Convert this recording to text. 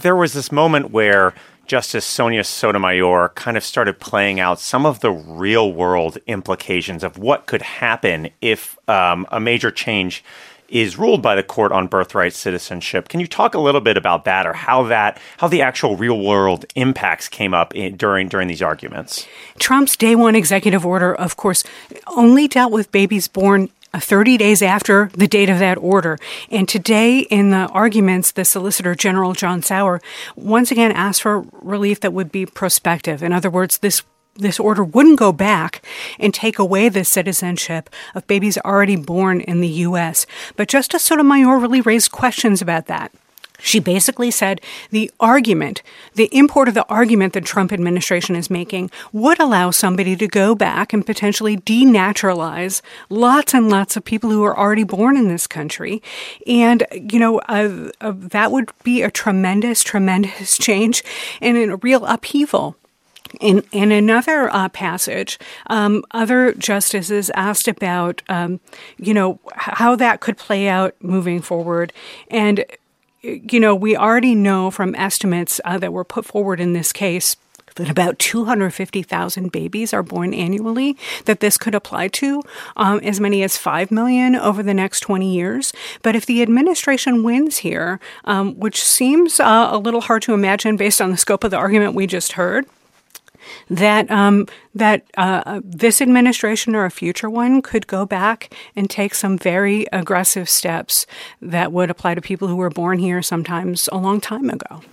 there was this moment where Justice Sonia Sotomayor kind of started playing out some of the real-world implications of what could happen if a major change is ruled by the court on birthright citizenship. Can you talk a little bit about that, or how the actual real-world impacts came up during these arguments? Trump's day one executive order, of course, only dealt with babies born 30 days after the date of that order. And today, in the arguments, the Solicitor General, John Sauer, once again asked for relief that would be prospective. In other words, this order wouldn't go back and take away the citizenship of babies already born in the U.S. But Justice Sotomayor really raised questions about that. She basically said the import of the argument the Trump administration is making would allow somebody to go back and potentially denaturalize lots and lots of people who are already born in this country. And, that would be a tremendous, tremendous change and a real upheaval. In another passage, other justices asked about, how that could play out moving forward. And, we already know from estimates that were put forward in this case that about 250,000 babies are born annually that this could apply to, as many as 5 million over the next 20 years. But if the administration wins here, which seems a little hard to imagine based on the scope of the argument we just heard, that this administration or a future one could go back and take some very aggressive steps that would apply to people who were born here sometimes a long time ago.